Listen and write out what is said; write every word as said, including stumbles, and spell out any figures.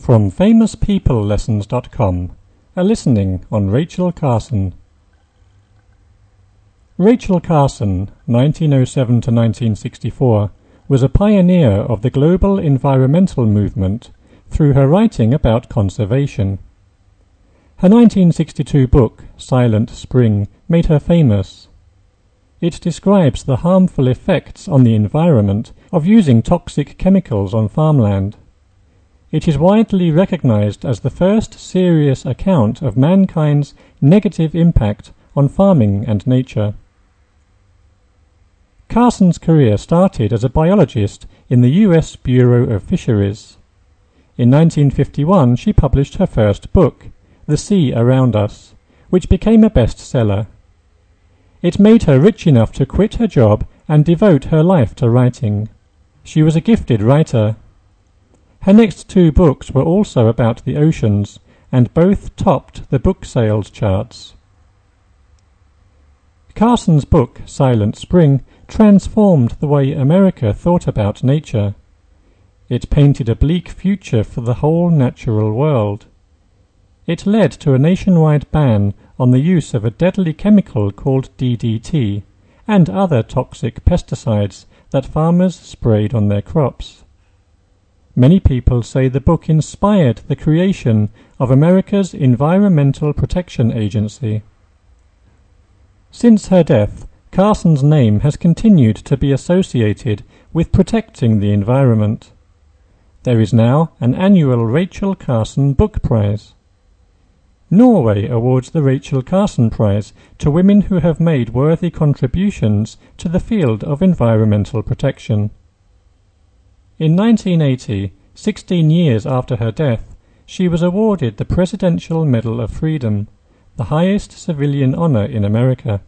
From famous people lessons dot com, a listening on Rachel Carson. Rachel Carson, nineteen oh seven to nineteen sixty-four, was a pioneer of the global environmental movement through her writing about conservation. Her nineteen sixty-two book, Silent Spring, made her famous. It describes the harmful effects on the environment of using toxic chemicals on farmland. It is widely recognized as the first serious account of mankind's negative impact on farming and nature. Carson's career started as a biologist in the U S Bureau of Fisheries. In nineteen fifty-one she published her first book, The Sea Around Us, which became a bestseller. It made her rich enough to quit her job and devote her life to writing. She was a gifted writer. Her next two books were also about the oceans, and both topped the book sales charts. Carson's book, Silent Spring, transformed the way America thought about nature. It painted a bleak future for the whole natural world. It led to a nationwide ban on the use of a deadly chemical called D D T and other toxic pesticides that farmers sprayed on their crops. Many people say the book inspired the creation of America's Environmental Protection Agency. Since her death, Carson's name has continued to be associated with protecting the environment. There is now an annual Rachel Carson Book Prize. Norway awards the Rachel Carson Prize to women who have made worthy contributions to the field of environmental protection. In nineteen eighty, sixteen years after her death, she was awarded the Presidential Medal of Freedom, the highest civilian honor in America.